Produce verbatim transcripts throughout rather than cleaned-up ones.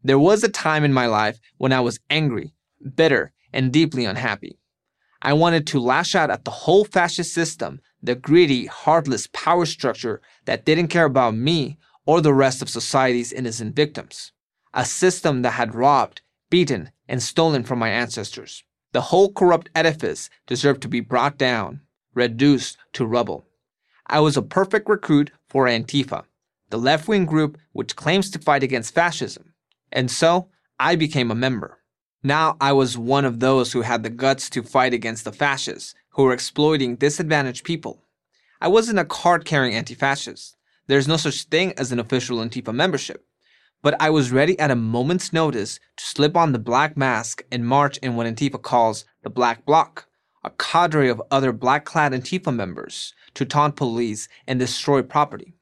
There was a time in my life when I was angry, bitter, and deeply unhappy. I wanted to lash out at the whole fascist system, the greedy, heartless power structure that didn't care about me or the rest of society's innocent victims. A system that had robbed, beaten, and stolen from my ancestors. The whole corrupt edifice deserved to be brought down, reduced to rubble. I was a perfect recruit for Antifa, the left-wing group which claims to fight against fascism. And so, I became a member. Now I was one of those who had the guts to fight against the fascists who were exploiting disadvantaged people. I wasn't a card-carrying anti-fascist. There's no such thing as an official Antifa membership. But I was ready at a moment's notice to slip on the black mask and march in what Antifa calls the Black Bloc, a cadre of other black-clad Antifa members, to taunt police and destroy property.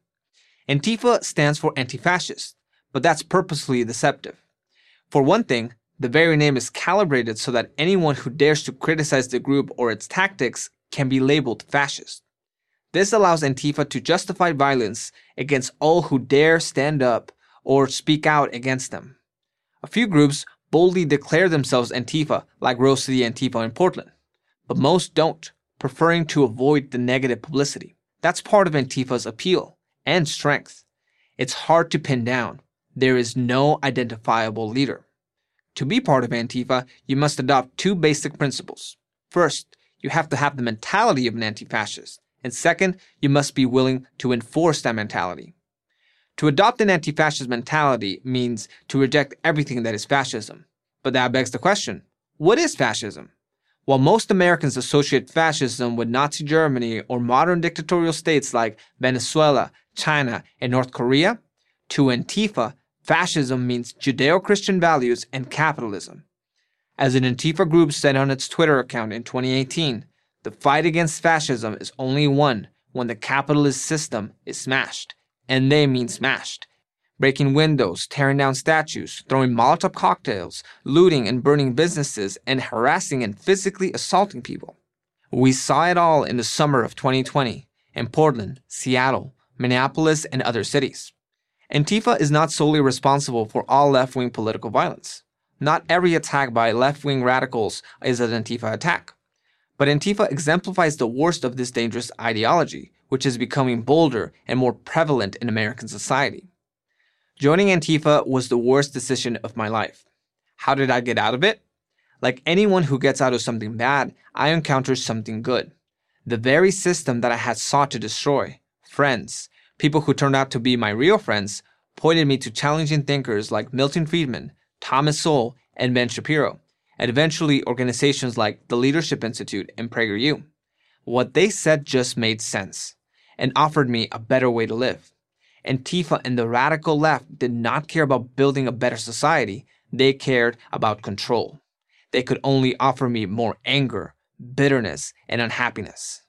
Antifa stands for anti-fascist, but that's purposely deceptive. For one thing, the very name is calibrated so that anyone who dares to criticize the group or its tactics can be labeled fascist. This allows Antifa to justify violence against all who dare stand up or speak out against them. A few groups boldly declare themselves Antifa, like Rose City Antifa in Portland, but most don't, preferring to avoid the negative publicity. That's part of Antifa's appeal and strength. It's hard to pin down. There is no identifiable leader. To be part of Antifa, you must adopt two basic principles. First, you have to have the mentality of an anti-fascist, and second, you must be willing to enforce that mentality. To adopt an anti-fascist mentality means to reject everything that is fascism. But that begs the question, what is fascism? While most Americans associate fascism with Nazi Germany or modern dictatorial states like Venezuela, China, and North Korea, to Antifa, fascism means Judeo-Christian values and capitalism. As an Antifa group said on its Twitter account in twenty eighteen, the fight against fascism is only won when the capitalist system is smashed. And they mean smashed. Breaking windows, tearing down statues, throwing Molotov cocktails, looting and burning businesses, and harassing and physically assaulting people. We saw it all in the summer of twenty twenty in Portland, Seattle, Minneapolis, and other cities. Antifa is not solely responsible for all left-wing political violence. Not every attack by left-wing radicals is an Antifa attack. But Antifa exemplifies the worst of this dangerous ideology, which is becoming bolder and more prevalent in American society. Joining Antifa was the worst decision of my life. How did I get out of it? Like anyone who gets out of something bad, I encountered something good. The very system that I had sought to destroy, friends, people who turned out to be my real friends, pointed me to challenging thinkers like Milton Friedman, Thomas Sowell, and Ben Shapiro, and eventually organizations like the Leadership Institute and PragerU. What they said just made sense and offered me a better way to live. Antifa and the radical left did not care about building a better society. They cared about control. They could only offer me more anger, bitterness, and unhappiness.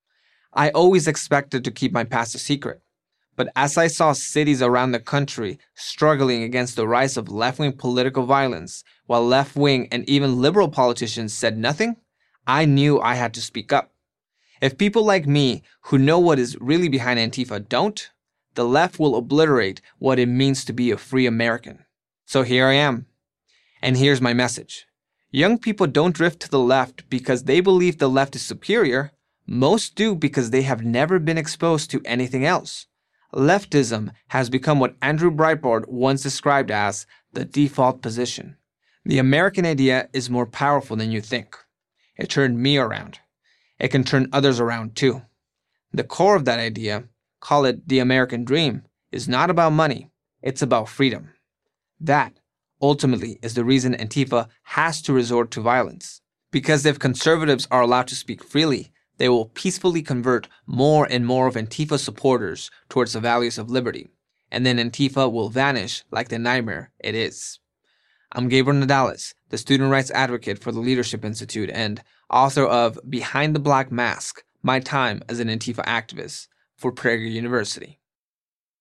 I always expected to keep my past a secret. But as I saw cities around the country struggling against the rise of left-wing political violence, while left-wing and even liberal politicians said nothing, I knew I had to speak up. If people like me, who know what is really behind Antifa, don't, the left will obliterate what it means to be a free American. So here I am. And here's my message. Young people don't drift to the left because they believe the left is superior. Most do because they have never been exposed to anything else. Leftism has become what Andrew Breitbart once described as the default position. The American idea is more powerful than you think. It turned me around. It can turn others around too. The core of that idea, call it the American dream, is not about money. It's about freedom. That, ultimately, is the reason Antifa has to resort to violence. Because if conservatives are allowed to speak freely, they will peacefully convert more and more of Antifa supporters towards the values of liberty, and then Antifa will vanish like the nightmare it is. I'm Gabriel Nadales, the student rights advocate for the Leadership Institute and author of Behind the Black Mask, My Time as an Antifa Activist for Prager University.